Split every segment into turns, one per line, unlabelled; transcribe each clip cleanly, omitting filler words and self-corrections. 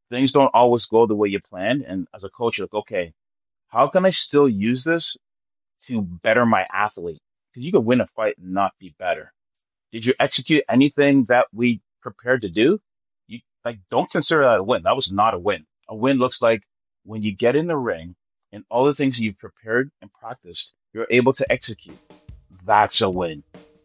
things don't always go the way you planned. And as a coach, you're like, okay, how can I still use this to better my athlete? Because you could win a fight and not be better. Did you execute anything that we prepared to do? You like don't consider that a win. That was not a win. A win looks like when you get in the ring and all the things you've prepared and practiced, you're able to execute. That's a win.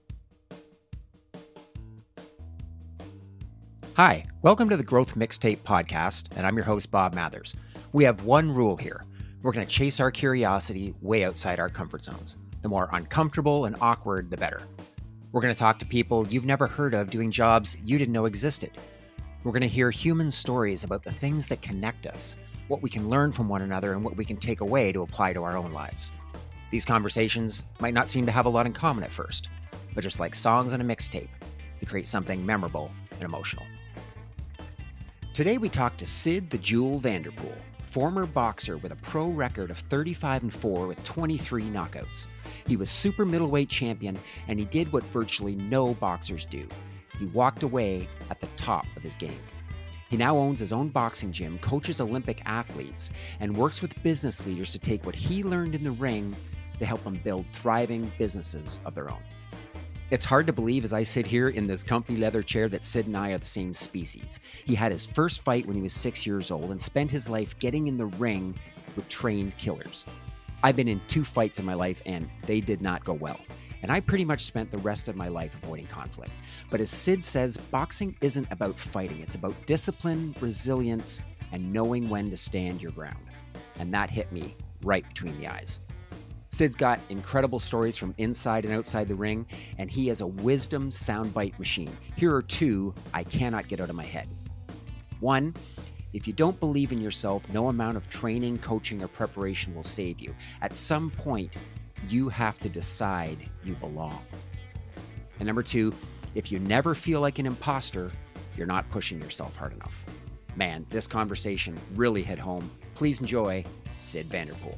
Hi, welcome to the Growth Mixtape Podcast, and I'm your host, Bob Mathers. We have one rule here. We're going to chase our curiosity way outside our comfort zones. The more uncomfortable and awkward, the better. We're going to talk to people you've never heard of doing jobs you didn't know existed. We're going to hear human stories about the things that connect us, what we can learn from one another, and what we can take away to apply to our own lives. These conversations might not seem to have a lot in common at first, but just like songs on a mixtape, they create something memorable and emotional. Today we talk to Sid the Jewel Vanderpool, former boxer with a pro record of 35-4 with 23 knockouts. He was super middleweight champion, and he did what virtually no boxers do. He walked away at the top of his game. He now owns his own boxing gym, coaches Olympic athletes, and works with business leaders to take what he learned in the ring to help them build thriving businesses of their own. It's hard to believe as I sit here in this comfy leather chair that Sid and I are the same species. He had his first fight when he was 6 years old and spent his life getting in the ring with trained killers. I've been in 2 fights in my life and they did not go well. And I pretty much spent the rest of my life avoiding conflict. But as Sid says, boxing isn't about fighting. It's about discipline, resilience, and knowing when to stand your ground. And that hit me right between the eyes. Sid's got incredible stories from inside and outside the ring, and he is a wisdom soundbite machine. Here are 2 I cannot get out of my head. 1, if you don't believe in yourself, no amount of training, coaching, or preparation will save you. At some point, you have to decide you belong. And number 2, if you never feel like an imposter, you're not pushing yourself hard enough. Man, this conversation really hit home. Please enjoy Sid Vanderpool.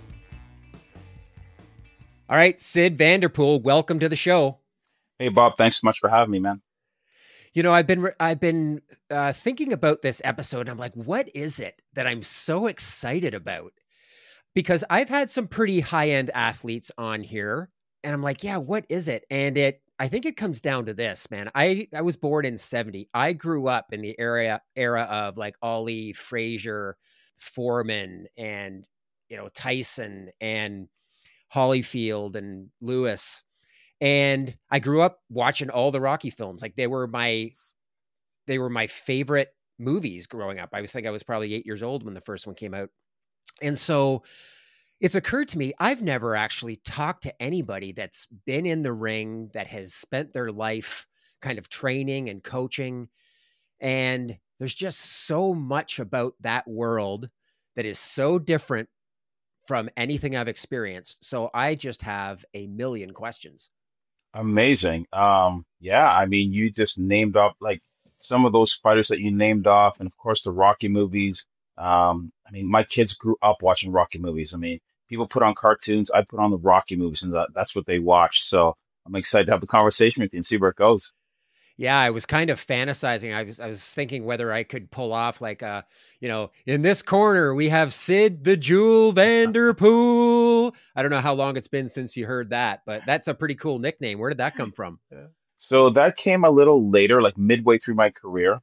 All right, Sid Vanderpool, welcome to the show.
Hey, Bob, thanks so much for having me, man.
You know, I've been thinking about this episode. And I'm like, what is it that I'm so excited about? Because I've had some pretty high-end athletes on here, and I'm like, yeah, what is it? And I think it comes down to this, man. I was born in '70. I grew up in the era of like Ali, Frazier, Foreman, and Tyson and Holyfield and Lewis. And I grew up watching all the Rocky films. Like they were my favorite movies growing up. I think I was probably 8 years old when the first one came out. And so it's occurred to me, I've never actually talked to anybody that's been in the ring, that has spent their life kind of training and coaching. And there's just so much about that world that is so different from anything I've experienced. So I just have a million questions.
Amazing. Yeah, I mean, you just named off like some of those fighters that you named off, and of course the Rocky movies. I mean, my kids grew up watching Rocky movies. I mean, people put on cartoons, I put on the Rocky movies, and that's what they watch. So I'm excited to have a conversation with you and see where it goes.
Yeah, I was kind of fantasizing. I was thinking whether I could pull off like in this corner we have Sid the Jewel Vanderpool. I don't know how long it's been since you heard that, but that's a pretty cool nickname. Where did that come from?
Yeah. So that came a little later, like midway through my career.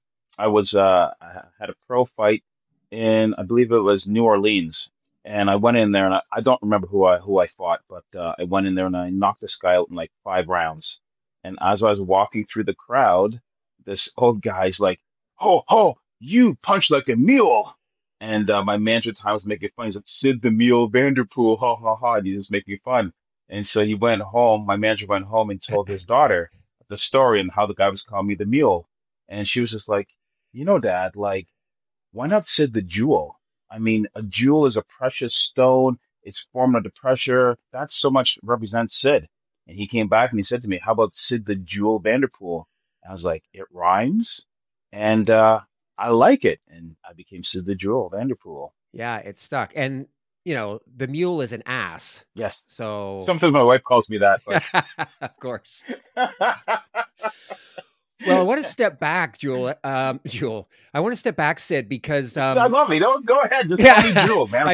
I had a pro fight in, I believe it was New Orleans, and I went in there and I don't remember who I fought, but I went in there and I knocked this guy out in like 5 rounds. And as I was walking through the crowd, this old guy's like, "Ho ho, you punch like a mule!" And my manager at the time was making fun. He's like, "Sid the Mule Vanderpool, ha ha ha!" And he's just making fun. And so he went home. My manager went home and told his daughter the story and how the guy was calling me the mule. And she was just like, Dad, like, why not Sid the Jewel? I mean, a jewel is a precious stone. It's formed under pressure. That so much represents Sid. And he came back and he said to me, "How about Sid the Jewel Vanderpool?" And I was like, "It rhymes, and I like it." And I became Sid the Jewel Vanderpool.
Yeah, it stuck. And the mule is an ass.
Yes.
So
Sometimes my wife calls me that, but
of course. Well, I want to step back, Jewel. Jewel, I want to step back, Sid, because
I love me. Don't go ahead. Just call me
yeah,
Jewel, man.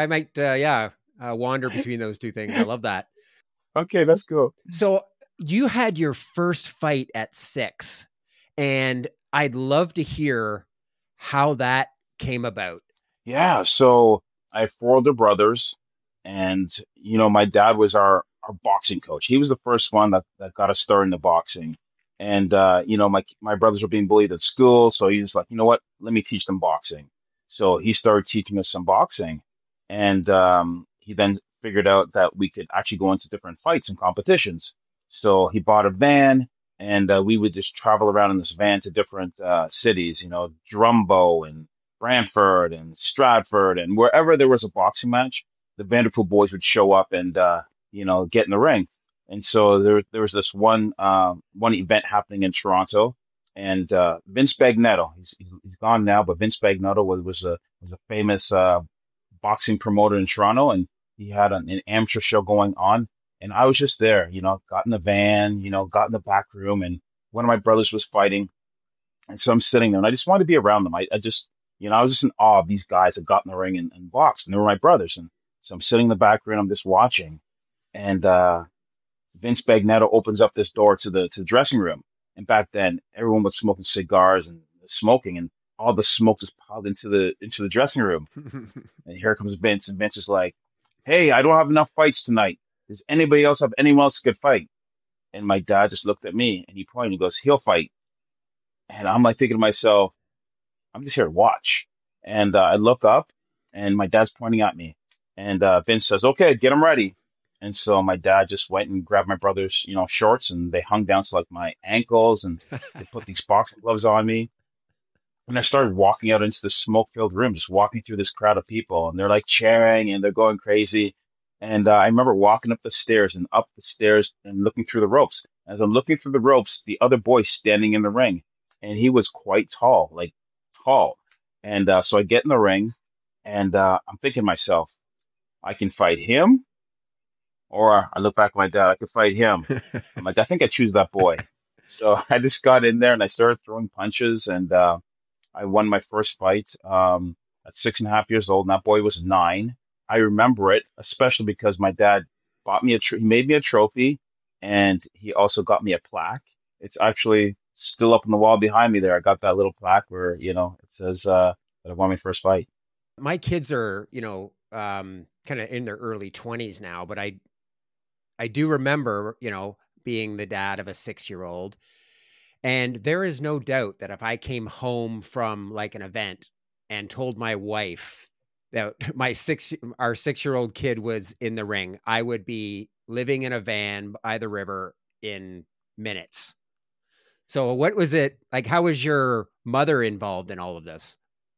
wander between those two things. I love that.
Okay, that's cool.
So you had your first fight at 6, and I'd love to hear how that came about.
Yeah, so I have four older brothers, and my dad was our boxing coach. He was the first one that got us started into boxing. And my brothers were being bullied at school, so he's like, you know what? Let me teach them boxing. So he started teaching us some boxing, and he then figured out that we could actually go into different fights and competitions. So he bought a van, and we would just travel around in this van to different cities, Drumbo and Brantford and Stratford, and wherever there was a boxing match, the Vanderpool boys would show up and get in the ring. And so there was this one event happening in Toronto, and Vince Bagnetto, he's gone now, but Vince Bagnetto was a famous boxing promoter in Toronto, and he had an amateur show going on, and I was just there, got in the van, got in the back room, and one of my brothers was fighting, and so I'm sitting there, and I just wanted to be around them. I just I was just in awe of these guys that got in the ring and boxed, and they were my brothers, and so I'm sitting in the back room, I'm just watching, and Vince Bagnetto opens up this door to the dressing room. And back then, everyone was smoking cigars and smoking, and all the smoke just piled into the dressing room. And here comes Vince, and Vince is like, "Hey, I don't have enough fights tonight. Does anybody else have anyone else who could fight?" And my dad just looked at me and he pointed. He goes, "He'll fight." And I'm like thinking to myself, "I'm just here to watch." And I look up, and my dad's pointing at me, and Vince says, "Okay, get him ready." And so my dad just went and grabbed my brother's, shorts, and they hung down to like my ankles, and they put these boxing gloves on me. And I started walking out into the smoke-filled room, just walking through this crowd of people, and they're like cheering and they're going crazy. And I remember walking up the stairs and up the stairs and looking through the ropes. As I'm looking through the ropes, the other boy standing in the ring, and he was quite tall, like tall. And so I get in the ring, and I'm thinking to myself, I can fight him, or I look back at my dad, I could fight him. I'm like, I think I choose that boy. So I just got in there and I started throwing punches, and I won my first fight at 6.5 years old. And that boy was 9. I remember it, especially because my dad bought me he made me a trophy, and he also got me a plaque. It's actually still up on the wall behind me there. I got that little plaque where, it says that I won my first fight.
My kids are, kind of in their early 20s now, but I do remember, being the dad of a 6-year-old. And there is no doubt that if I came home from like an event and told my wife that our 6-year-old kid was in the ring, I would be living in a van by the river in minutes. So what was it like? How was your mother involved in all of this?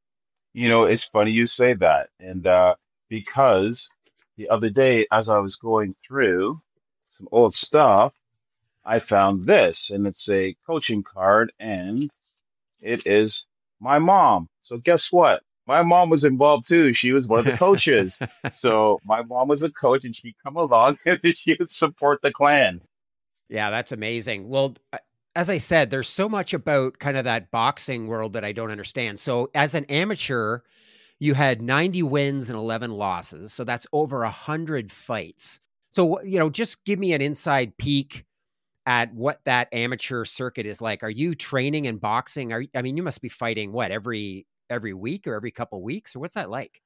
It's funny you say that. And because the other day, as I was going through some old stuff, I found this, and it's a coaching card, and it is my mom. So guess what? My mom was involved too. She was one of the coaches. So my mom was a coach, and she'd come along and she would support the clan.
Yeah, that's amazing. Well, as I said, there's so much about kind of that boxing world that I don't understand. So as an amateur, you had 90 wins and 11 losses. So that's over 100 fights. So, just give me an inside peek at what that amateur circuit is like. Are you training in boxing? You must be fighting every week or every couple weeks, or what's that like?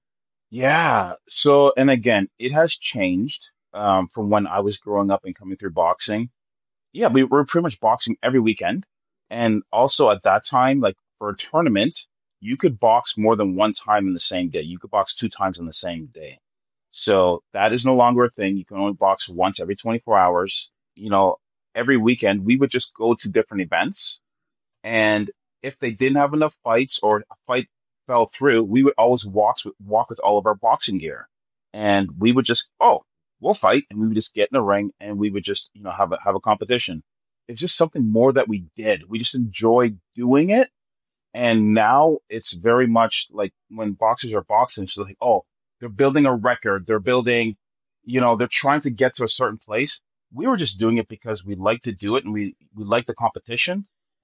Yeah. So, and again, it has changed from when I was growing up and coming through boxing. Yeah, we were pretty much boxing every weekend. And also at that time, like for a tournament, you could box more than one time in the same day. You could box 2 times in the same day. So that is no longer a thing. You can only box once every 24 hours. Every weekend we would just go to different events. And if they didn't have enough fights or a fight fell through, we would always walk with all of our boxing gear. And we would just, oh, we'll fight. And we would just get in the ring and we would just, have a competition. It's just something more that we did. We just enjoyed doing it. And now it's very much like when boxers are boxing, it's like, oh, they're building a record. They're building, they're trying to get to a certain place. We were just doing it because we like to do it and we like the competition.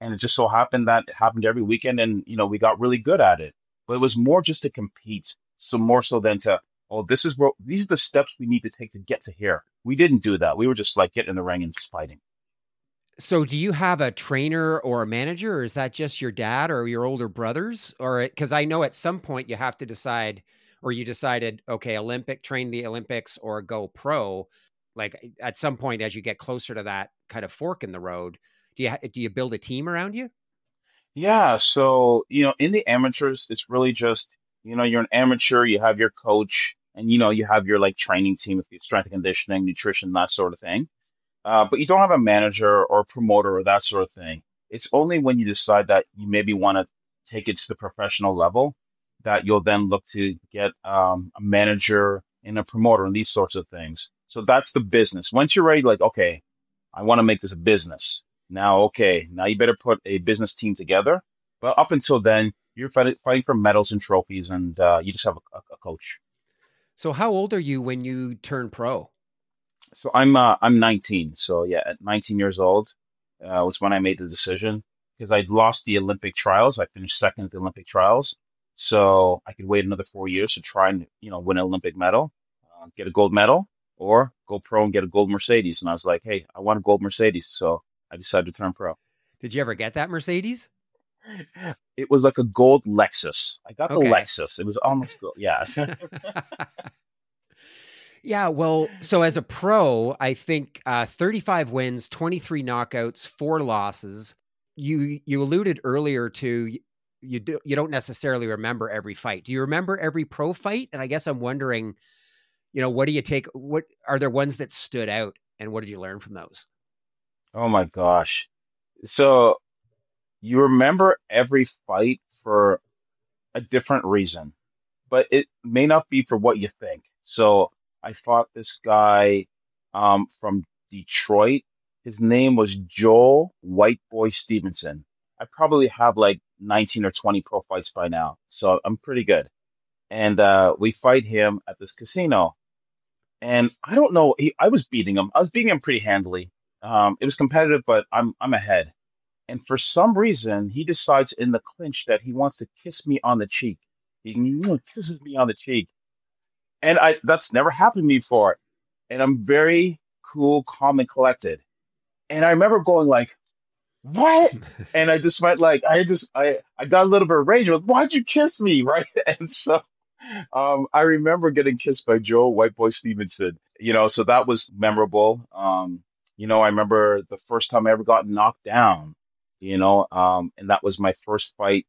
And it just so happened that it happened every weekend, and we got really good at it. But it was more just to compete, so more so than to, oh, these are the steps we need to take to get to here. We didn't do that. We were just like getting in the ring and just fighting.
So do you have a trainer or a manager, or is that just your dad or your older brothers? Or because I know at some point you have to decide, or you decided, okay, train the Olympics or go pro. Like at some point, as you get closer to that kind of fork in the road, do you build a team around you?
Yeah, so in the amateurs, it's really just you're an amateur, you have your coach, and you have your like training team with your strength and conditioning, nutrition, that sort of thing. But you don't have a manager or promoter or that sort of thing. It's only when you decide that you maybe want to take it to the professional level that you'll then look to get a manager and a promoter and these sorts of things. So that's the business. Once you're ready, like, okay, I want to make this a business. Now, okay, now you better put a business team together. But up until then, you're fighting for medals and trophies, and you just have a coach.
So how old are you when you turn pro?
So I'm 19. So yeah, at 19 years old was when I made the decision because I'd lost the Olympic trials. I finished second at the Olympic trials, so I could wait another 4 years to try and win an Olympic medal, get a gold medal, or go pro and get a gold Mercedes. And I was like, hey, I want a gold Mercedes, so I decided to turn pro.
Did you ever get that Mercedes?
It was like a gold Lexus. I got the
Okay.
Lexus. It was almost gold. Yeah.
Yeah, well, so as a pro, I think 35 wins, 23 knockouts, 4 losses. You alluded earlier to you don't necessarily remember every fight. Do you remember every pro fight? And I guess I'm wondering, what do you take? What are there ones that stood out, and what did you learn from those?
Oh my gosh. So you remember every fight for a different reason, but it may not be for what you think. So I fought this guy from Detroit. His name was Joel White Boy Stevenson. I probably have like 19 or 20 pro fights by now, so I'm pretty good. And we fight him at this casino. And I don't know, I was beating him. I was beating him pretty handily. It was competitive, but I'm ahead. And for some reason, he decides in the clinch that he wants to kiss me on the cheek. He kisses me on the cheek. And I that's never happened to me before. And I'm very cool, calm, and collected. And I remember going like, what? And I just went like I got a little bit of rage. I was, why'd you kiss me? Right. And so I remember getting kissed by Joe White Boy Stevenson, so that was memorable. I remember the first time I ever got knocked down, and that was my first fight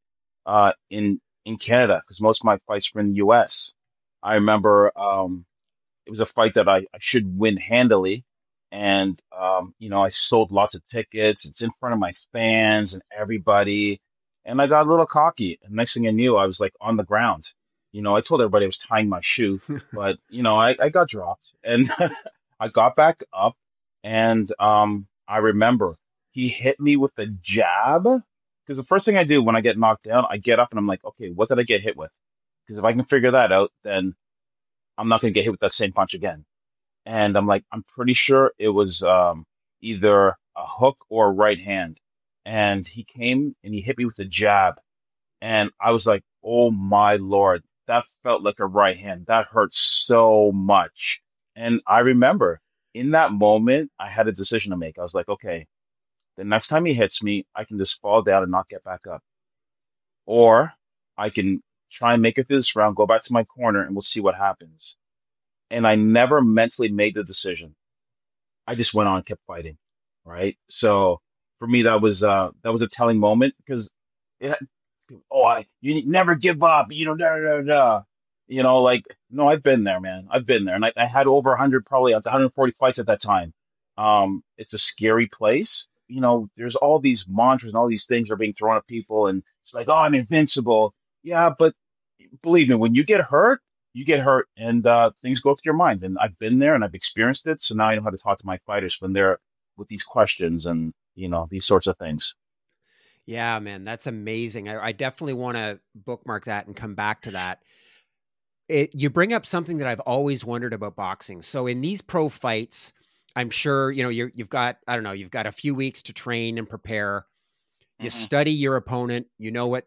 in Canada because most of my fights were in the US. I remember it was a fight that I should win handily. And, I sold lots of tickets. It's in front of my fans and everybody. And I got a little cocky. And next thing I knew, I was like on the ground. I told everybody I was tying my shoe, but, I got dropped. And I got back up. And I remember he hit me with a jab. Because the first thing I do when I get knocked down, I get up and I'm like, okay, what did I get hit with? Because if I can figure that out, then I'm not going to get hit with that same punch again. And I'm like, I'm pretty sure it was either a hook or a right hand. And he came and he hit me with a jab. And I was like, oh my Lord, that felt like a right hand. That hurt so much. And I remember in that moment, I had a decision to make. I was like, okay, the next time he hits me, I can just fall down and not get back up. Or I can try and make it through this round, go back to my corner, and we'll see what happens. And I never mentally made the decision. I just went on and kept fighting. Right. So for me, that was a telling moment because it, you never give up, da, da, da. Like, no, I've been there, man. I've been there. And I had over 100, probably up to 140 fights at that time. It's a scary place. There's all these mantras and all these things are being thrown at people. And it's like, oh, I'm invincible. Yeah. But believe me, when you get hurt and things go through your mind. And I've been there and I've experienced it. So now I know how to talk to my fighters when they're with these questions and, these sorts of things.
Yeah, man, that's amazing. I definitely want to bookmark that and come back to that. You bring up something that I've always wondered about boxing. So in these pro fights, I'm sure, you've got, I don't know, you've got a few weeks to train and prepare. You
Hmm.
study your opponent, you know what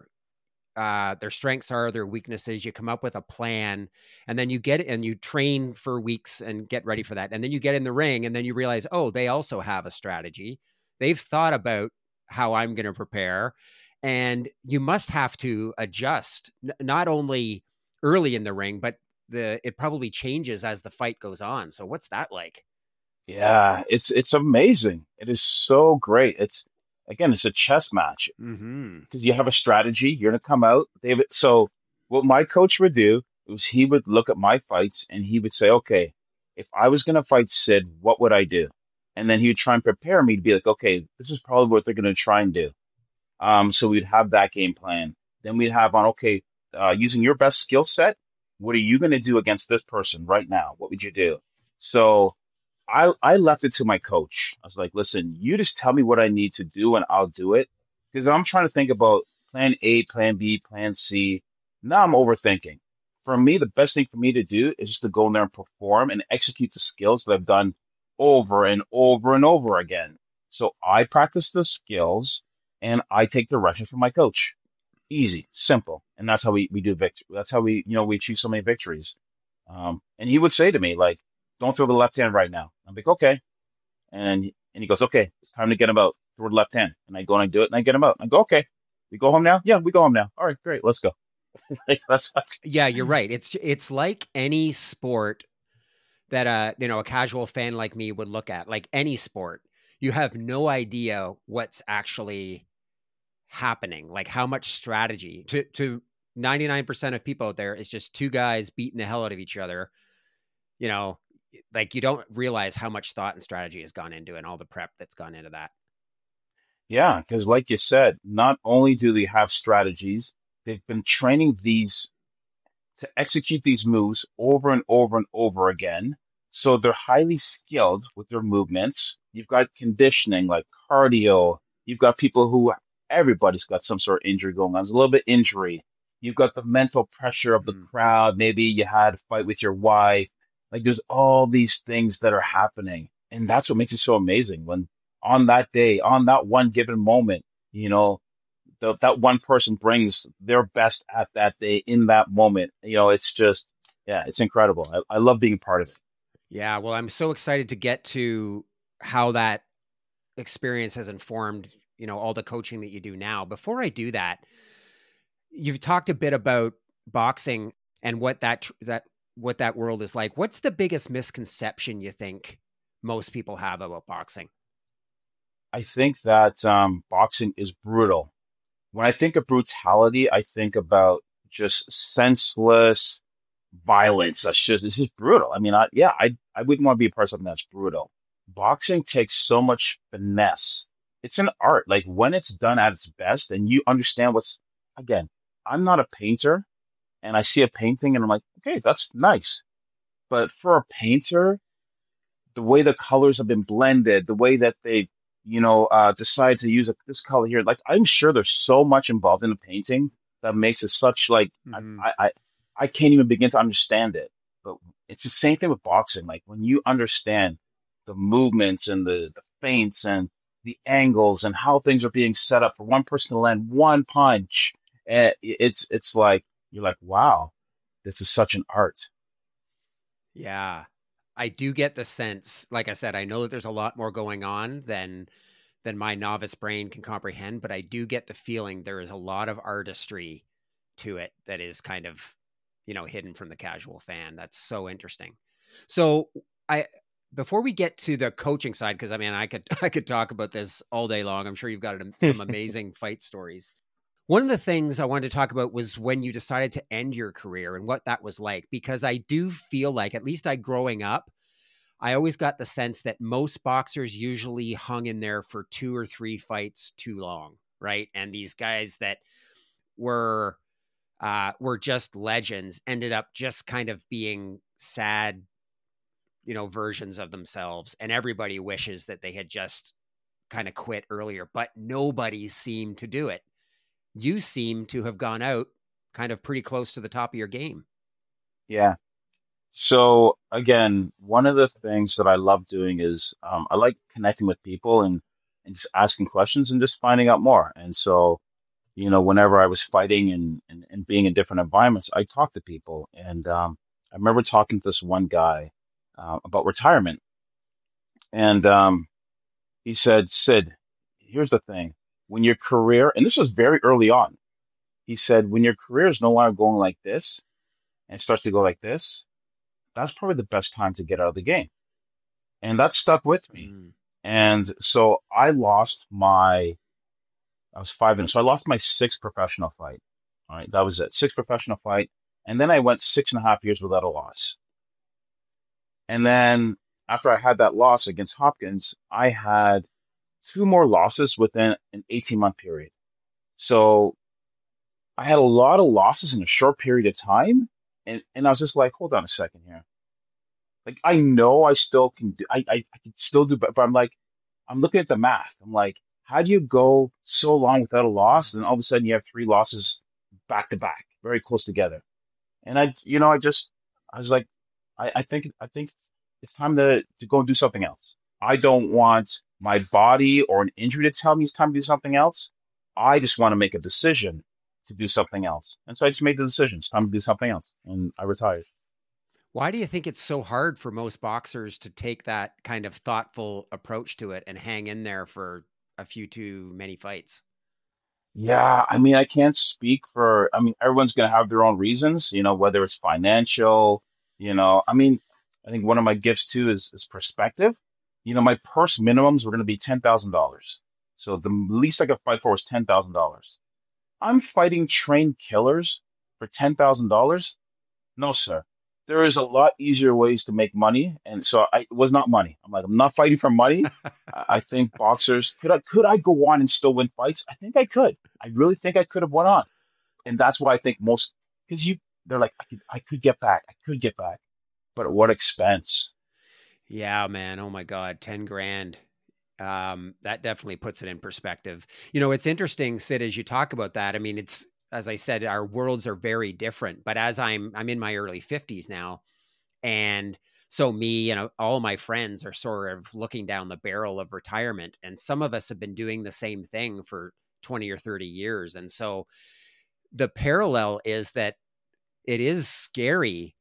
their strengths are, their weaknesses. You come up with a plan, and then you get it and you train for weeks and get ready for that. And then you get in the ring, and then you realize, oh, they also have a strategy. They've thought about how I'm going to prepare, and you must have to adjust not only early in the ring, but it probably changes as the fight goes on. So what's that like?
Yeah, it's amazing. It is so great. It's again, it's a chess match
Mm-hmm.
because you have a strategy. You're gonna come out, David. So what my coach would do was he would look at my fights and he would say, okay, if I was gonna fight Sid, what would I do? And then he would try and prepare me to be like, okay, this is probably what they're gonna try and do. So we'd have that game plan. Then we'd have on, okay, using your best skill set, what are you gonna do against this person right now? What would you do? So I left it to my coach. I was like, listen, you just tell me what I need to do and I'll do it. Because I'm trying to think about plan A, plan B, plan C. Now I'm overthinking. For me, the best thing for me to do is just to go in there and perform and execute the skills that I've done over and over and over again. So I practice the skills and I take direction from my coach. Easy, simple. And that's how we do victory. That's how we achieve so many victories. And he would say to me, like, don't throw the left hand right now. I'm like, okay. And he goes, okay, it's time to get him out. Throw the left hand. And I go and I do it and I get him out. I go, okay. We go home now? Yeah, we go home now. All right, great. Let's go. Like, that's
Yeah, you're right. It's like any sport that a casual fan like me would look at. Like any sport, you have no idea what's actually happening, like how much strategy to 99% of people out there is just two guys beating the hell out of each other. You know, like you don't realize how much thought and strategy has gone into it and all the prep that's gone into that.
yeah, because like you said, not only do they have strategies, they've been training these to execute these moves over and over and over again. So they're highly skilled with their movements. You've got conditioning like cardio. You've got people who everybody's got some sort of injury going on. There's a little bit injury. You've got the mental pressure of the
Mm-hmm.
crowd. Maybe you had a fight with your wife. Like there's all these things that are happening. And that's what makes it so amazing when on that day, on that one given moment, you know, that one person brings their best at that day in that moment. It's just, yeah, it's incredible. I love being part of it.
Yeah, well, I'm so excited to get to how that experience has informed, all the coaching that you do now. Before I do that, you've talked a bit about boxing and what that world is like. What's the biggest misconception you think most people have about boxing?
I think that boxing is brutal. When I think of brutality, I think about just senseless violence. It's just brutal. I mean, I wouldn't want to be a part of something that's brutal. Boxing takes so much finesse. It's an art. Like when it's done at its best, and you understand again, I'm not a painter, and I see a painting, and I'm like, okay, that's nice. But for a painter, the way the colors have been blended, the way that they've, decided to use this color here, like I'm sure there's so much involved in the painting that makes it such like
Mm-hmm.
I can't even begin to understand it. But it's the same thing with boxing. Like when you understand the movements and the feints and the angles and how things are being set up for one person to land one punch, it's like you're like, wow, this is such an art.
Yeah. I do get the sense, like I said, I know that there's a lot more going on than my novice brain can comprehend, but I do get the feeling there is a lot of artistry to it that is kind of, hidden from the casual fan. That's so interesting. So I before we get to the coaching side, because I mean I could I could talk about this all day long. I'm sure you've got some amazing fight stories. One of the things I wanted to talk about was when you decided to end your career and what that was like, because I do feel like, at least I growing up, I always got the sense that most boxers usually hung in there for two or three fights too long, right? And these guys that were were just legends ended up just kind of being sad, versions of themselves, and everybody wishes that they had just kind of quit earlier, but nobody seemed to do it. You seem to have gone out kind of pretty close to the top of your game.
Yeah. So again, one of the things that I love doing is I like connecting with people, and and just asking questions and just finding out more. And so, whenever I was fighting and being in different environments, I talked to people. And I remember talking to this one guy about retirement. And he said, Sid, here's the thing. When your career, and this was very early on, he said, when your career is no longer going like this and starts to go like this, that's probably the best time to get out of the game. And that stuck with me.
Mm.
And so I was 5 in, so I lost my sixth professional fight. All right, that was it, sixth professional fight. And then I went 6.5 years without a loss. And then after I had that loss against Hopkins, I had two more losses within an 18-month period. So I had a lot of losses in a short period of time. And I was just like, hold on a second here. Like, I know I still can do, I can still do, but I'm like, I'm looking at the math. I'm like, how do you go so long without a loss? And all of a sudden you have three losses back to back, very close together. And I was like, I think it's time to go and do something else. I don't want my body or an injury to tell me it's time to do something else. I just want to make a decision to do something else. And so I just made the decision. It's time to do something else. And I retired.
Why do you think it's so hard for most boxers to take that kind of thoughtful approach to it and hang in there for a few too many fights?
Yeah, I mean, I can't speak for, I mean, everyone's going to have their own reasons, whether it's financial, I mean, I think one of my gifts too is perspective. My purse minimums were going to be $10,000. So the least I could fight for was $10,000. I'm fighting trained killers for $10,000. No, sir. There is a lot easier ways to make money, and so it was not money. I'm like, I'm not fighting for money. I think boxers could I go on and still win fights? I think I could. I really think I could have went on, and that's why I think most because they're like I could get back, I could get back, but at what expense?
Yeah, man. Oh my God, 10 grand. That definitely puts it in perspective. It's interesting, Sid, as you talk about that. I mean, it's, as I said, our worlds are very different, but as I'm in my early 50s now. And so me and all my friends are sort of looking down the barrel of retirement. And some of us have been doing the same thing for 20 or 30 years. And so the parallel is that it is scary.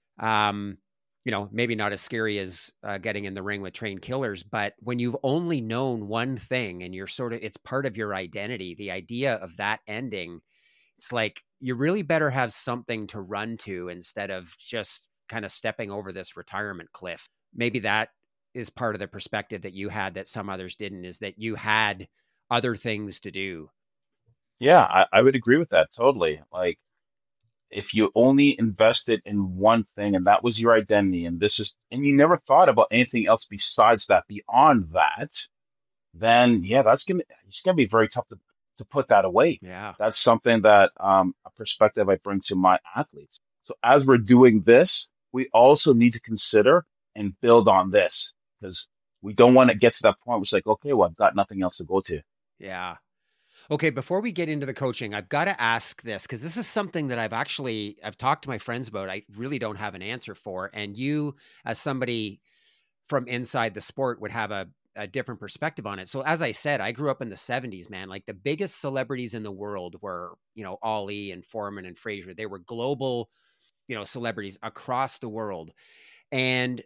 Maybe not as scary as getting in the ring with trained killers, but when you've only known one thing and it's part of your identity, the idea of that ending, it's like you really better have something to run to instead of just kind of stepping over this retirement cliff. Maybe that is part of the perspective that you had that some others didn't, is that you had other things to do.
Yeah, I would agree with that totally. Like, if you only invested in one thing and that was your identity, and you never thought about anything else besides that, beyond that, then yeah, it's gonna be very tough to put that away.
Yeah.
That's something that a perspective I bring to my athletes. So as we're doing this, we also need to consider and build on this because we don't want to get to that point where it's like, okay, well, I've got nothing else to go to.
Yeah. Okay, before we get into the coaching, I've got to ask this because this is something that I've talked to my friends about. I really don't have an answer for. And you, as somebody from inside the sport, would have a different perspective on it. So as I said, I grew up in the 70s, man. Like the biggest celebrities in the world were, Ali and Foreman and Frazier. They were global, celebrities across the world. And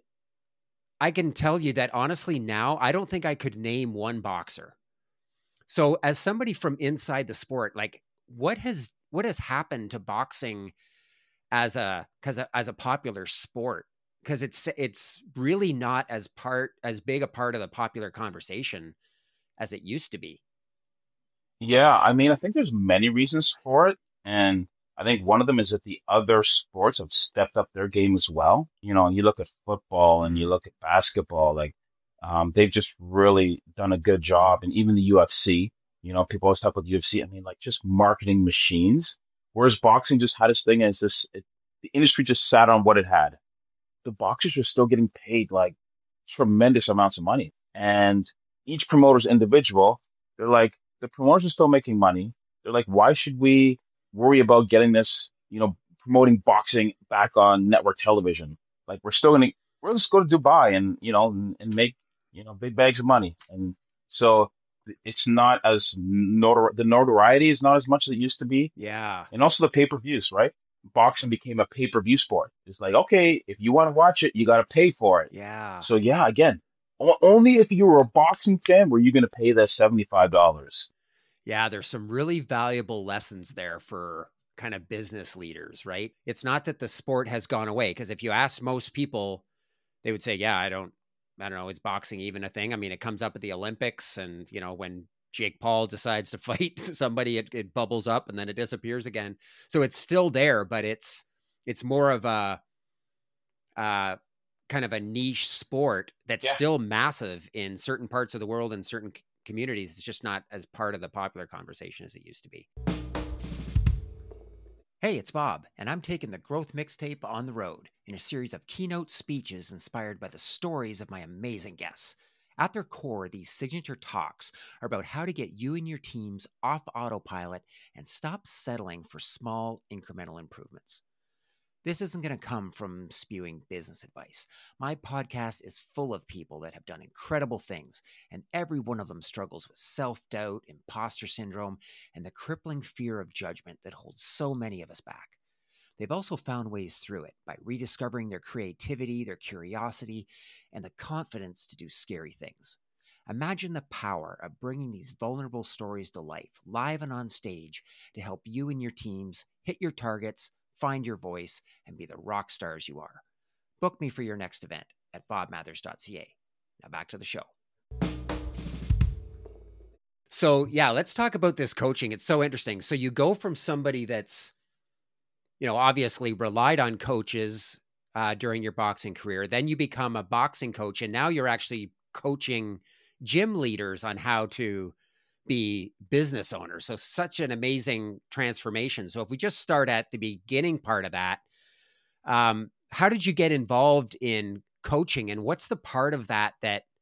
I can tell you that honestly now, I don't think I could name one boxer. So as somebody from inside the sport, like what has happened to boxing as a popular sport? Because it's really not as big a part of the popular conversation as it used to be.
Yeah, I mean, I think there's many reasons for it, and I think one of them is that the other sports have stepped up their game as well. And you look at football and you
Mm.
look at basketball, like they've just really done a good job, and even the UFC. People always talk about the UFC. I mean, like just marketing machines. Whereas boxing just had its thing, and the industry just sat on what it had. The boxers were still getting paid like tremendous amounts of money. And each promoter's individual. They're like, the promoters are still making money. They're like, why should we worry about getting this, promoting boxing back on network television? Like, we're just go to Dubai and, and make, big bags of money. And so it's not as the notoriety is not as much as it used to be,
Yeah.
and also the pay-per-views, right? Boxing became a pay-per-view sport. It's like, okay, if you want to watch it, you got to pay for it.
Yeah.
So yeah, again, only if you were a boxing fan were you going to pay that $75.
Yeah, there's some really valuable lessons there for kind of business leaders, right? It's not that the sport has gone away, because if you ask most people, they would say, "Yeah, I don't know, is boxing even a thing?" I mean, it comes up at the Olympics, and when Jake Paul decides to fight somebody, it bubbles up and then it disappears again. So it's still there, but it's more of a kind of a niche sport that's
Yeah.
still massive in certain parts of the world and certain communities. It's just not as part of the popular conversation as it used to be. Hey, it's Bob, and I'm taking the Growth Mixtape on the road in a series of keynote speeches inspired by the stories of my amazing guests. At their core, these signature talks are about how to get you and your teams off autopilot and stop settling for small incremental improvements. This isn't going to come from spewing business advice. My podcast is full of people that have done incredible things, and every one of them struggles with self-doubt, imposter syndrome, and the crippling fear of judgment that holds so many of us back. They've also found ways through it by rediscovering their creativity, their curiosity, and the confidence to do scary things. Imagine the power of bringing these vulnerable stories to life, live and on stage, to help you and your teams hit your targets, find your voice, and be the rock stars you are. Book me for your next event at bobmathers.ca. Now back to the show. So yeah, let's talk about this coaching. It's so interesting. So you go from somebody that's, obviously relied on coaches during your boxing career. Then you become a boxing coach, and now you're actually coaching gym leaders on how to be business owners. So such an amazing transformation. So if we just start at the beginning part of that, how did you get involved in coaching, and what's the part of that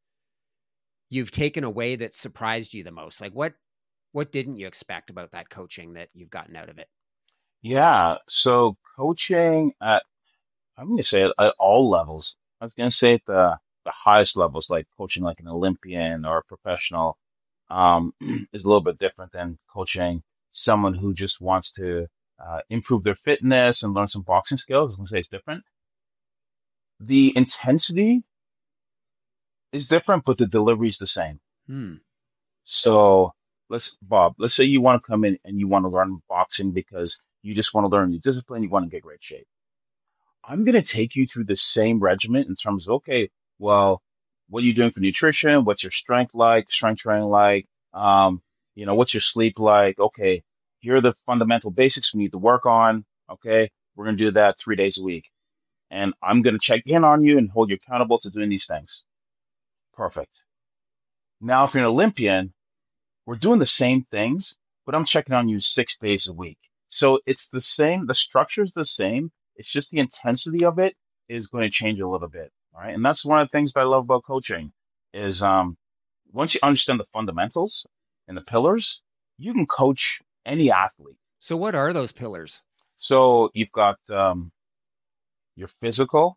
you've taken away that surprised you the most? Like what didn't you expect about that coaching that you've gotten out of it?
Yeah. So coaching I'm going to say at all levels. I was going to say at the highest levels, like coaching like an Olympian or a professional, is a little bit different than coaching someone who just wants to improve their fitness and learn some boxing skills. I was going to say it's different. The intensity is different, but the delivery is the same.
Hmm.
So Bob, let's say you want to come in and you want to learn boxing because you just want to learn your discipline, you want to get great shape. I'm going to take you through the same regimen in terms of, okay, well, what are you doing for nutrition? What's your strength like? Strength training like? What's your sleep like? Okay, here are the fundamental basics we need to work on. Okay, we're going to do that 3 days a week. And I'm going to check in on you and hold you accountable to doing these things. Perfect. Now, if you're an Olympian, we're doing the same things, but I'm checking on you 6 days a week. So it's the same. The structure is the same. It's just the intensity of it is going to change a little bit. All right. And that's one of the things that I love about coaching is once you understand the fundamentals and the pillars, you can coach any athlete.
So what are those pillars?
So you've got your physical,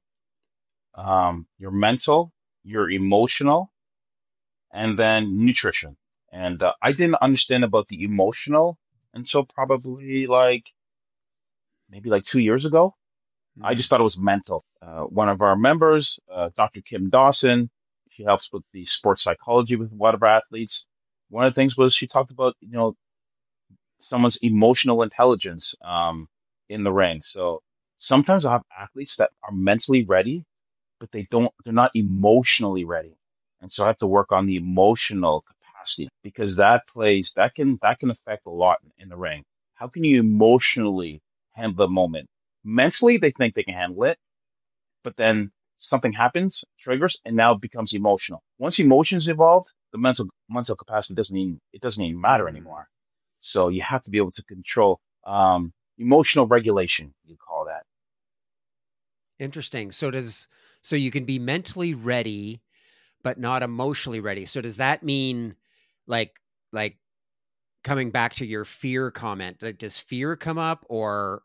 your mental, your emotional, and then nutrition. And I didn't understand about the emotional until probably maybe 2 years ago. I just thought it was mental. One of our members, Dr. Kim Dawson, she helps with the sports psychology with a lot of our athletes. One of the things was she talked about, someone's emotional intelligence in the ring. So sometimes I have athletes that are mentally ready, but they're not emotionally ready. And so I have to work on the emotional capacity because that can affect a lot in the ring. How can you emotionally handle the moment? Mentally, they think they can handle it, but then something happens, triggers, and now it becomes emotional. Once emotions evolved, the mental capacity doesn't even matter anymore. So you have to be able to control emotional regulation. You call that.
Interesting. So you can be mentally ready, but not emotionally ready. So does that mean like coming back to your fear comment, does fear come up, or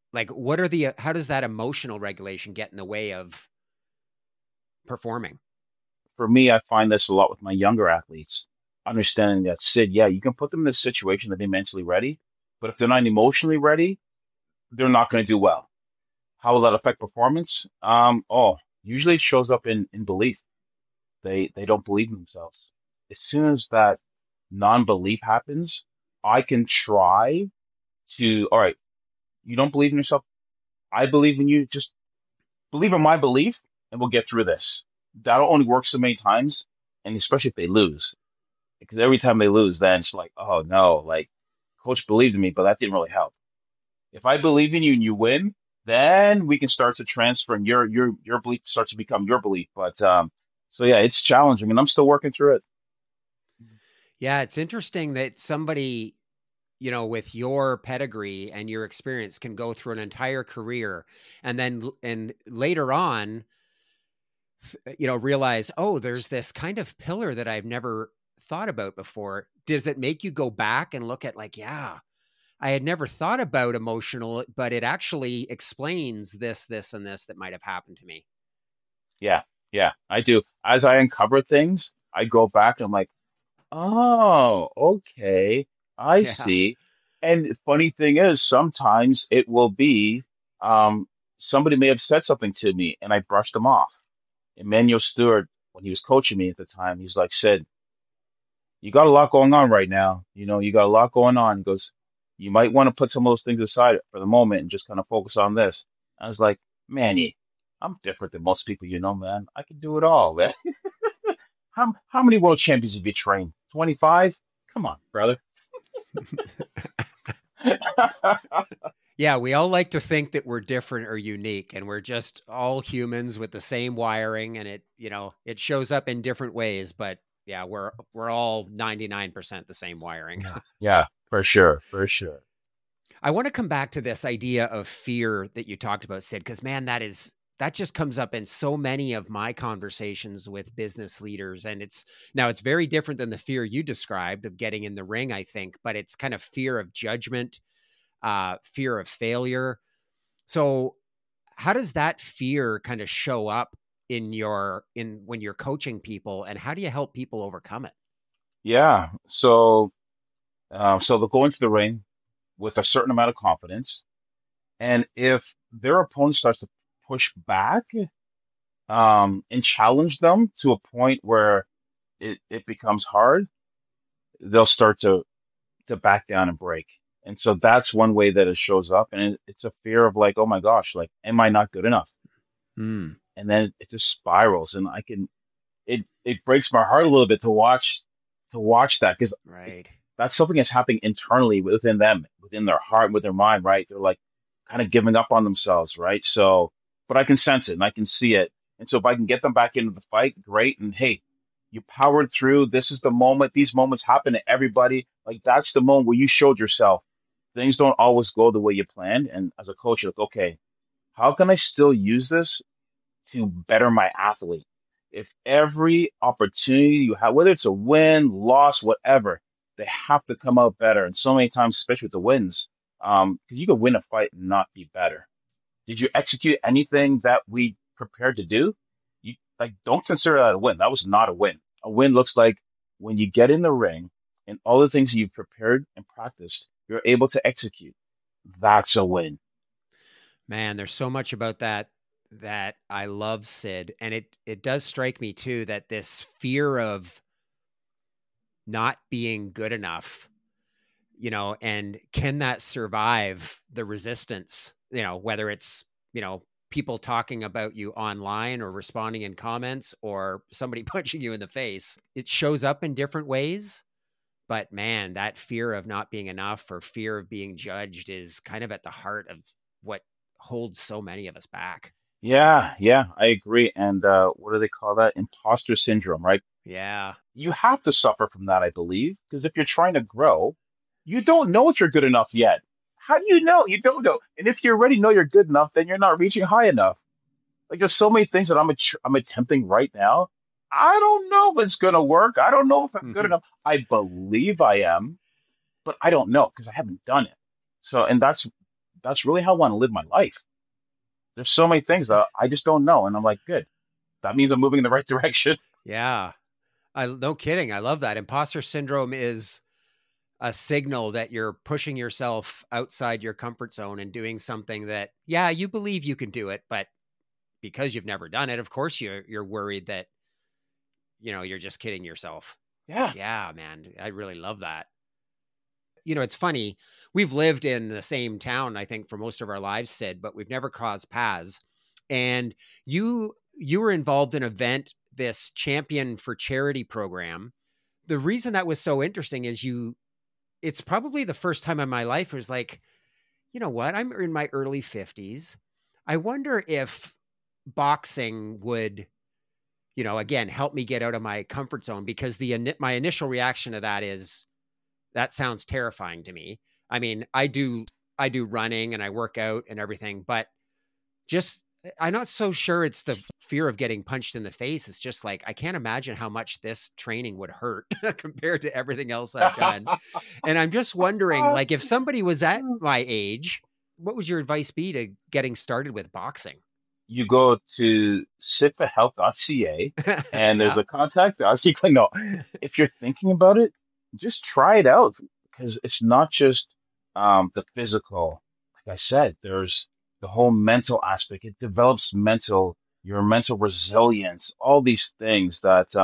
how does that emotional regulation get in the way of performing?
For me, I find this a lot with my younger athletes. understanding that, Sid, yeah, you can put them in a situation that they're mentally ready, but if they're not emotionally ready, they're not going to do well. How will that affect performance? Usually it shows up in belief. They don't believe in themselves. As soon as that non-belief happens, I can try to, all right, you don't believe in yourself. I believe in you. Just believe in my belief, and we'll get through this. That only works so many times, and especially if they lose, because every time they lose, then it's like, oh no, like coach believed in me, but that didn't really help. If I believe in you and you win, then we can start to transfer, and your belief starts to become your belief. But so yeah, it's challenging, and I'm still working through it.
Yeah, it's interesting that somebody, with your pedigree and your experience can go through an entire career and later on, realize, oh, there's this kind of pillar that I've never thought about before. Does it make you go back and look at like, yeah, I had never thought about emotional, but it actually explains this, and this that might have happened to me.
Yeah, yeah, I do. As I uncover things, I go back and I'm like, oh, okay, I
Yeah.
see. And funny thing is, sometimes it will be somebody may have said something to me and I brushed them off. Emmanuel Stewart, when he was coaching me at the time, he's like, Sid, you got a lot going on right now. You got a lot going on. He goes, you might want to put some of those things aside for the moment and just kind of focus on this. I was like, Manny, I'm different than most people, man. I can do it all, man. How many world champions have you trained? 25? Come on, brother.
Yeah, we all like to think that we're different or unique, and we're just all humans with the same wiring, and it shows up in different ways, but yeah, we're all 99% the same wiring.
Yeah, for sure, for sure.
I want to come back to this idea of fear that you talked about, Sid, because man, that just comes up in so many of my conversations with business leaders. And it's very different than the fear you described of getting in the ring, I think, but it's kind of fear of judgment, fear of failure. So how does that fear kind of show up when you're coaching people, and how do you help people overcome it?
Yeah. So they'll go into the ring with a certain amount of confidence, and if their opponent starts to push back, and challenge them to a point where it becomes hard, they'll start to back down and break. And so that's one way that it shows up, and it's a fear of like, oh my gosh, like, am I not good enough?
Mm,
And then it just spirals, and it breaks my heart a little bit to watch that, because
right.
that's something that's happening internally within them, within their heart, with their mind, right? They're like kind of giving up on themselves, right? So, but I can sense it and I can see it. And so if I can get them back into the fight, great. And hey, you powered through. This is the moment. These moments happen to everybody. Like that's the moment where you showed yourself. Things don't always go the way you planned. And as a coach, you're like, okay, how can I still use this to better my athlete? If every opportunity you have, whether it's a win, loss, whatever, they have to come out better. And so many times, especially with the wins, 'cause you could win a fight and not be better. Did you execute anything that we prepared to do? You like don't consider that a win. That was not a win. A win looks like when you get in the ring and all the things you've prepared and practiced, you're able to execute. That's a win.
Man, there's so much about that I love, Sid. And it does strike me too that this fear of not being good enough, and can that survive the resistance, whether it's, people talking about you online or responding in comments or somebody punching you in the face. It shows up in different ways. But man, that fear of not being enough or fear of being judged is kind of at the heart of what holds so many of us back.
Yeah, yeah, I agree. And what do they call that? Imposter syndrome, right?
Yeah.
You have to suffer from that, I believe, because if you're trying to grow, you don't know if you're good enough yet. How do you know? You don't know. And if you already know you're good enough, then you're not reaching high enough. Like there's so many things that I'm attempting right now. I don't know if it's gonna work. I don't know if I'm good enough. I believe I am, but I don't know because I haven't done it. So, and that's really how I want to live my life. There's so many things that I just don't know, and I'm like, good. That means I'm moving in the right direction.
Yeah. No kidding. I love that. Imposter syndrome is a signal that you're pushing yourself outside your comfort zone and doing something that, yeah, you believe you can do it, but because you've never done it, of course you're worried that, you're just kidding yourself.
Yeah.
Yeah, man. I really love that. It's funny. We've lived in the same town, I think, for most of our lives, Sid, but we've never crossed paths. And you were involved in an event, this Champion for Charity program. The reason that was so interesting is it's probably the first time in my life it was like, you know what? I'm in my early 50s. I wonder if boxing would, again, help me get out of my comfort zone, because my initial reaction to that is, that sounds terrifying to me. I mean, I do running and I work out and everything, but just, I'm not so sure it's the fear of getting punched in the face. It's just like, I can't imagine how much this training would hurt compared to everything else I've done. And I'm just wondering, like, if somebody was at my age, what would your advice be to getting started with boxing?
You go to sitforhealth.ca and there's
Yeah.
a contact us. You can, no, if you're thinking about it, just try it out, because it's not just the physical. Like I said, there's the whole mental aspect. It develops your mental resilience, all these things that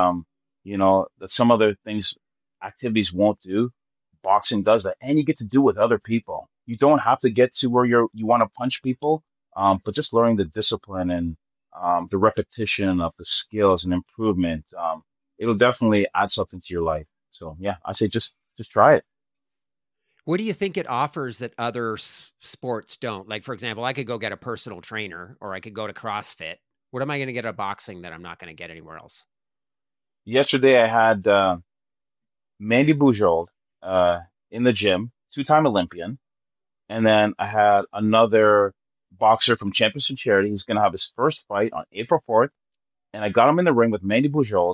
that some other things, activities won't do. Boxing does that, and you get to do with other people. You don't have to get to where you want to punch people, but just learning the discipline and the repetition of the skills and improvement, it'll definitely add something to your life. So yeah, I say just try it.
What do you think it offers that other sports don't? Like, for example, I could go get a personal trainer, or I could go to CrossFit. What am I going to get at boxing that I'm not going to get anywhere else?
Yesterday I had Mandy Bujold uh, in the gym, two-time Olympian, and then I had another boxer from Champions of Charity. He's going to have his first fight on April 4th, and I got him in the ring with Mandy Bujold.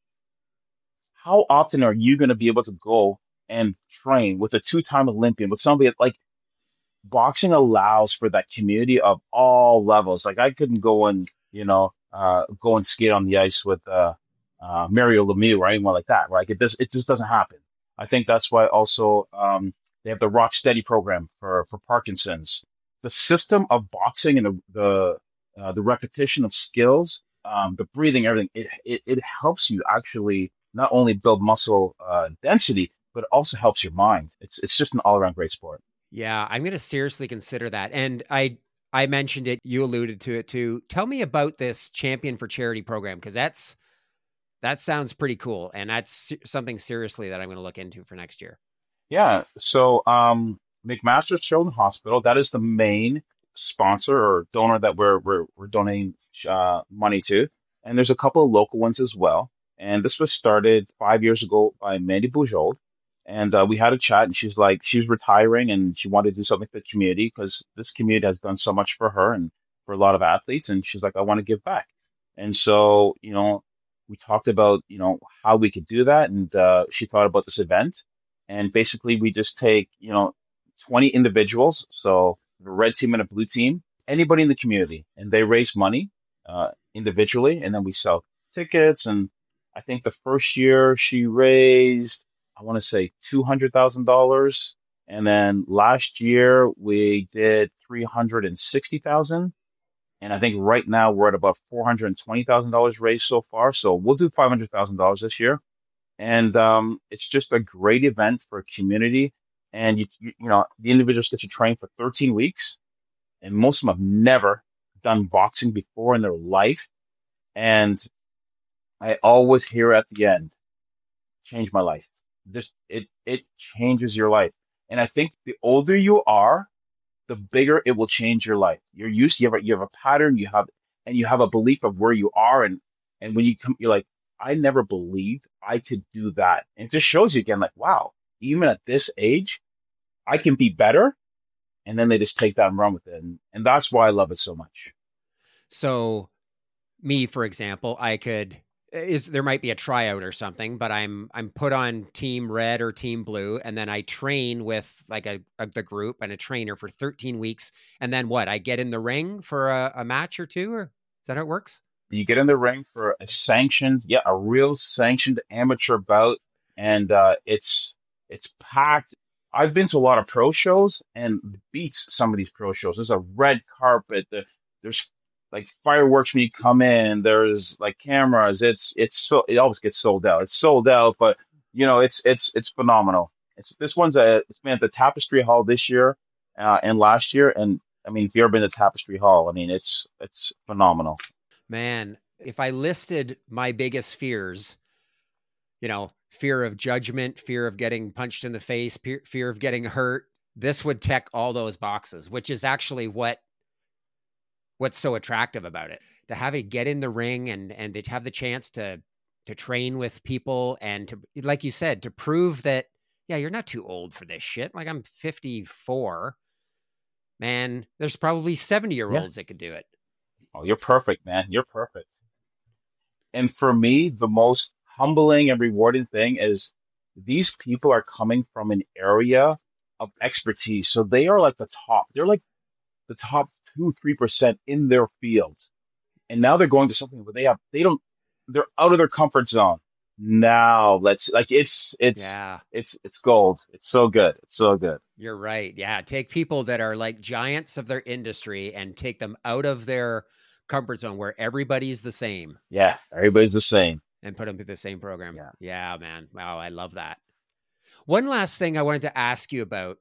How often are you going to be able to go and train with a two-time Olympian, with somebody like boxing allows for that community of all levels? Like I couldn't go and go and skate on the ice with Mario Lemieux or anyone like that. Right? It just doesn't happen. I think that's why also they have the Rock Steady program for Parkinson's. The system of boxing and the repetition of skills, the breathing, everything, it helps you actually not only build muscle density, but it also helps your mind. It's just an all around great sport.
Yeah, I'm going to seriously consider that. And I mentioned it, you alluded to it too. Tell me about this Champion for Charity program, because that sounds pretty cool, and that's something seriously that I'm going to look into for next year.
Yeah. So, McMaster Children's Hospital, that is the main sponsor or donor that we're donating money to, and there's a couple of local ones as well. And this was started 5 years ago by Mandy Bujold, and we had a chat, and she's like she's retiring, and she wanted to do something for the community because this community has done so much for her and for a lot of athletes, and she's like, I want to give back. And so, we talked about how we could do that, and she thought about this event, and basically, we just take, 20 individuals, so the red team and a blue team, anybody in the community, and they raise money individually, and then we sell tickets. And I think the first year she raised, I want to say $200,000, and then last year we did 360,000. And I think right now we're at about $420,000 raised so far. So we'll do $500,000 this year, and it's just a great event for a community. And the individuals get to train for 13 weeks, and most of them have never done boxing before in their life. And I always hear at the end, "Changed my life." Just it changes your life. And I think the older you are, the bigger it will change your life. You have a pattern, you have a belief of where you are, and when you come, you're like, I never believed I could do that. And it just shows you again, like, wow, even at this age, I can be better. And then they just take that and run with it, and that's why I love it so much.
So, me, for example, there might be a tryout or something, but I'm put on team red or team blue, and then I train with like the group and a trainer for 13 weeks, and then what? I get in the ring for a match or two, or is that how it works?
You get in the ring for a sanctioned, yeah, a real sanctioned amateur bout, and it's packed. I've been to a lot of pro shows and it beats some of these pro shows. There's a red carpet. There's like fireworks when you come in. There's like cameras. It always gets sold out. It's sold out, but it's phenomenal. It's been at the Tapestry Hall this year and last year, and I mean, if you've ever been to Tapestry Hall, I mean, it's phenomenal.
Man, if I listed my biggest fears, fear of judgment, fear of getting punched in the face, fear of getting hurt, this would check all those boxes, which is actually what's so attractive about it. To have it get in the ring and to have the chance to train with people and to, like you said, to prove that, yeah, you're not too old for this shit. Like, I'm 54. Man, there's probably 70-year-olds that could do it.
Oh, you're perfect, man. You're perfect. And for me, the most humbling and rewarding thing is these people are coming from an area of expertise. So they are like the top. They're like the top 2, 3% in their field. And now they're going to something where they're out of their comfort zone. Now it's gold. It's so good. It's so good.
You're right. Yeah. Take people that are like giants of their industry and take them out of their comfort zone where everybody's the same.
Yeah. Everybody's the same.
And put them through the same program.
Yeah.
Yeah, man. Wow. I love that. One last thing I wanted to ask you about.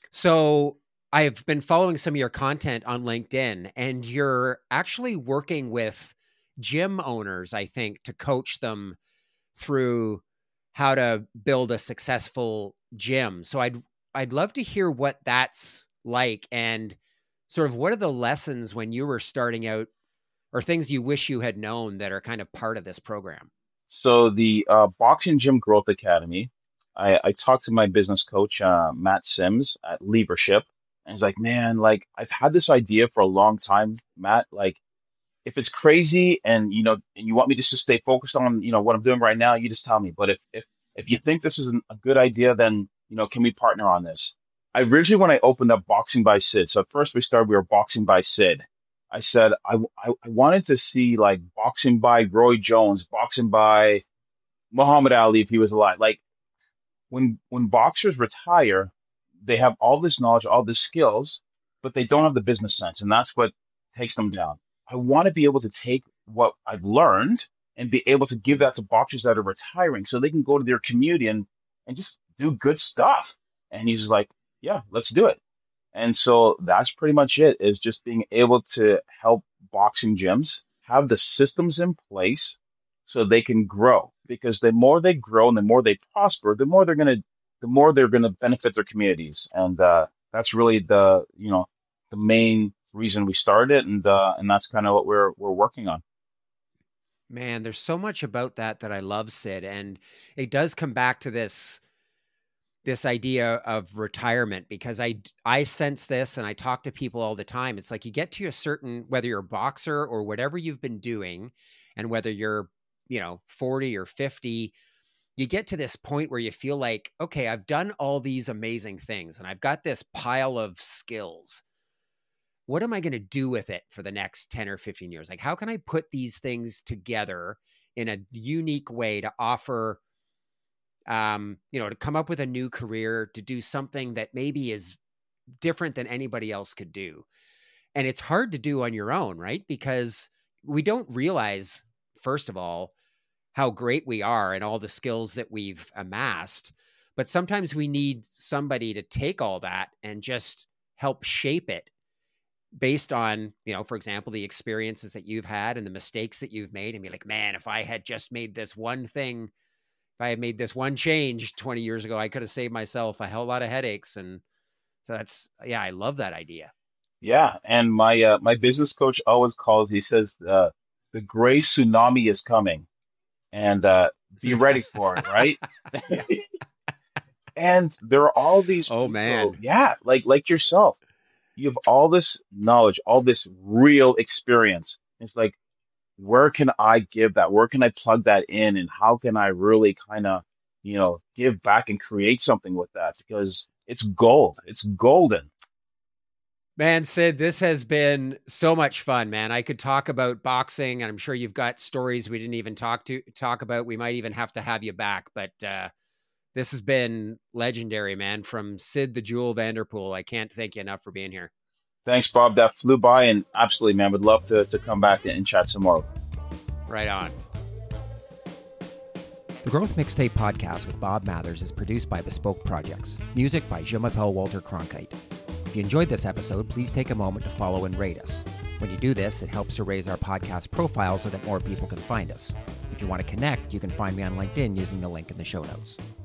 So I've been following some of your content on LinkedIn, and you're actually working with gym owners, I think, to coach them through how to build a successful gym. So I'd love to hear what that's like, and sort of what are the lessons when you were starting out, or things you wish you had known that are kind of part of this program.
So the Boxing Gym Growth Academy, I talked to my business coach, Matt Sims at Leadership, and he's like, man, like I've had this idea for a long time, Matt. Like, if it's crazy and and you want me just to stay focused on what I'm doing right now, you just tell me. But if you think this is a good idea, then can we partner on this? I originally, when I opened up Boxing by Sid, so at first we were Boxing by Sid. I said I wanted to see like boxing by Roy Jones, boxing by Muhammad Ali if he was alive. Like when boxers retire, they have all this knowledge, all these skills, but they don't have the business sense, and that's what takes them down. I want to be able to take what I've learned and be able to give that to boxers that are retiring so they can go to their community and just do good stuff. And he's like, yeah, let's do it. And so that's pretty much it, is just being able to help boxing gyms have the systems in place so they can grow. Because the more they grow and the more they prosper, the more they're gonna benefit their communities. And that's really the main reason we started, and that's kind of what we're working on.
Man, there's so much about that I love, Sid, and it does come back to this idea of retirement, because I sense this, and I talk to people all the time. It's like you get to a certain, whether you're a boxer or whatever you've been doing, and whether you're 40 or 50, you get to this point where you feel like, okay, I've done all these amazing things and I've got this pile of skills. What am I going to do with it for the next 10 or 15 years? Like, how can I put these things together in a unique way to offer, to come up with a new career, to do something that maybe is different than anybody else could do? And it's hard to do on your own, right? Because we don't realize, first of all, how great we are and all the skills that we've amassed. But sometimes we need somebody to take all that and just help shape it based on, for example, the experiences that you've had and the mistakes that you've made, and be like, man, if I had just made this one thing, if I had made this one change 20 years ago, I could have saved myself a hell of a lot of headaches. And so I love that idea.
Yeah. And my business coach always he says, the gray tsunami is coming, and be ready for it. Right. And there are all these
people, man.
Yeah. Like yourself. You have all this knowledge, all this real experience. It's like, where can I give that? Where can I plug that in? And how can I really kind of, give back and create something with that? Because it's gold. It's golden.
Man, Sid, this has been so much fun, man. I could talk about boxing, and I'm sure you've got stories we didn't even talk about. We might even have to have you back, but this has been legendary, man. From Sid the Jewel Vanderpool, I can't thank you enough for being here.
Thanks, Bob. That flew by, and absolutely, man, would love to come back and chat some more.
Right on.
The Growth Mixtape podcast with Bob Mathers is produced by Bespoke Projects. Music by Je-m'appelle Walter Cronkite. If you enjoyed this episode, please take a moment to follow and rate us. When you do this, it helps to raise our podcast profile so that more people can find us. If you want to connect, you can find me on LinkedIn using the link in the show notes.